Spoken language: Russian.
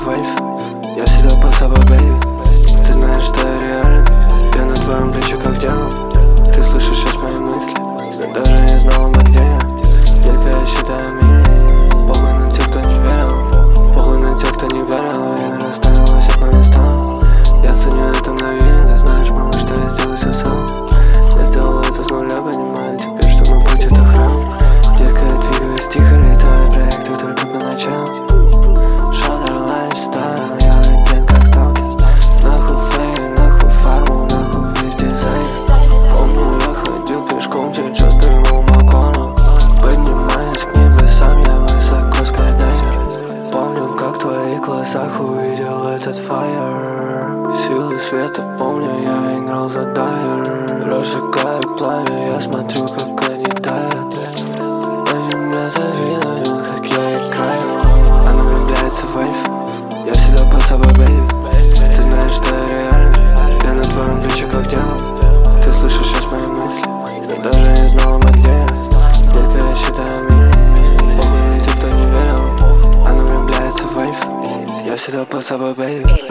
в эльф. Я всегда под собой, baby. Ты знаешь, что я реален. Я на твоем плече как демон. Ты слышишь сейчас мои мысли, но даже не знала бы, где я. Детка, я считаю мили. Похуй на тех, кто не верил. Похуй на тех, кто не верил. Время расставило всех по местам. Я ценю это мгновение. Ты знаешь, малыш, что я сделал все сам. Я сделал это с нуля, понимаю теперь, что мой путь это храм. Детка, я двигаюсь тихо, летаю проекты только по ночам. Шатер лайфстайл, я один как сталкер. Нахуй фейм, нахуй фарму, нахуй весь дизайн. Помню, я ходил пешком, сейчас приму Макона. Поднимаюсь к небесам, я высоко скайдайвер. Помню, как в твоих глазах увидел этот фаер. Силы света, помню, я играл за дайвер. Разжигаю пламя, я смотрю, как они тают. Они мне завидуют, как я играю. Она влюбляется в эльф. Я всегда под собой, baby. Ты знаешь, что я реален. Я на твоем плече как демон. Ты слышишь сейчас мои мысли, но даже не знала бы, где я. Детка, я считаю мили. Похуй на тех, кто не верил. Она влюбляется в эльф. Я всегда под собой, baby.